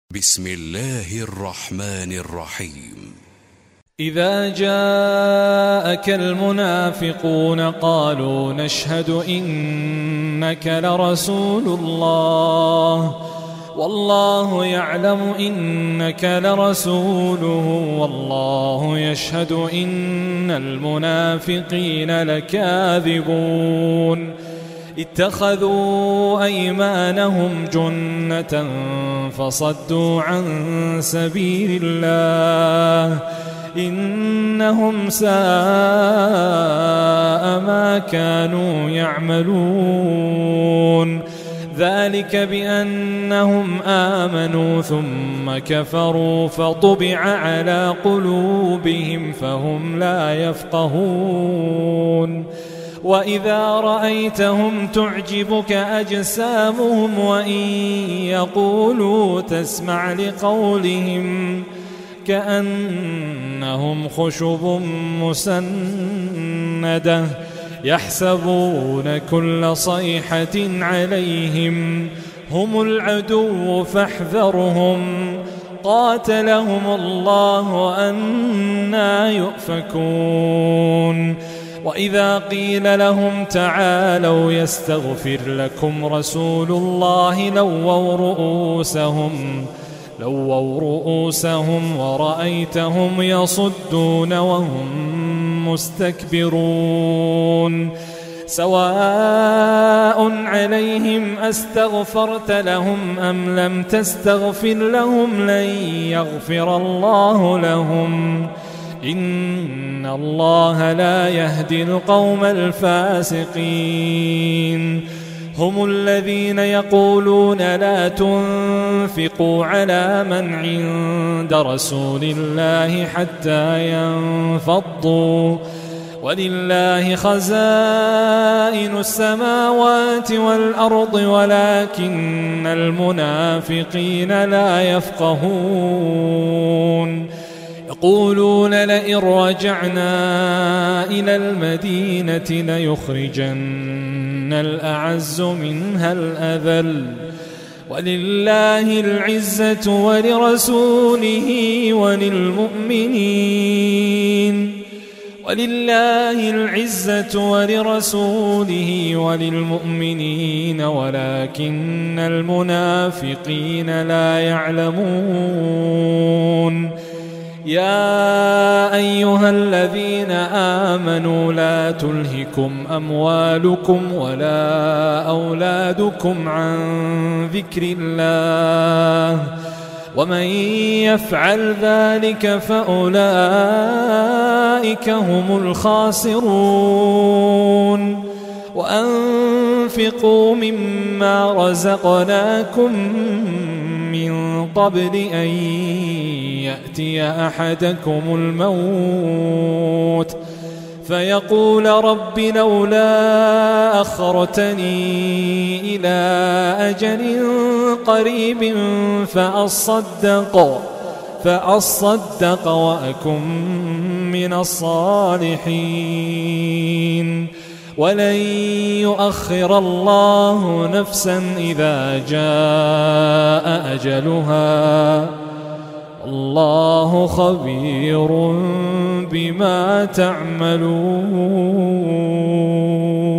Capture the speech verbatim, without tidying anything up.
بسم الله الرحمن الرحيم. إذا جاءك المنافقون قالوا نشهد إنك لرسول الله والله يعلم إنك لرسوله والله يشهد إن المنافقين لكاذبون اتخذوا أيمانهم جنة فصدوا عن سبيل الله إنهم ساء ما كانوا يعملون ذلك بأنهم آمنوا ثم كفروا فطبع على قلوبهم فهم لا يفقهون وإذا رأيتهم تعجبك أجسامهم وإن يقولوا تسمع لقولهم كأنهم خشب مسندة يحسبون كل صيحة عليهم هم العدو فاحذرهم قاتلهم الله أنى يؤفكون وإذا قيل لهم تعالوا يستغفر لكم رسول الله لووا رؤوسهم لووا رؤوسهم ورأيتهم يصدون وهم مستكبرون سواء عليهم أستغفرت لهم أم لم تستغفر لهم لن يغفر الله لهم إن الله لا يهدي القوم الفاسقين هم الذين يقولون لا تنفقوا على من عند رسول الله حتى ينفضوا ولله خزائن السماوات والأرض ولكن المنافقين لا يفقهون يقولون لئن رجعنا إلى المدينة ليخرجن الأعز منها الأذل ولله العزة ولرسوله وللمؤمنين ولله العزة ولرسوله وللمؤمنين ولكن المنافقين لا يعلمون يا أيها الذين آمنوا لا تلهكم أموالكم ولا أولادكم عن ذكر الله ومن يفعل ذلك فأولئك هم الخاسرون وأنفقوا مما رزقناكم من قبل أن يأتي أحدكم الموت فيقول رب لولا أخرتني إلى أجل قريب فأصدق فأصدق وأكن من الصالحين ولن يؤخر الله نفسا إذا جاء أجلها الله خبير بما تعملون.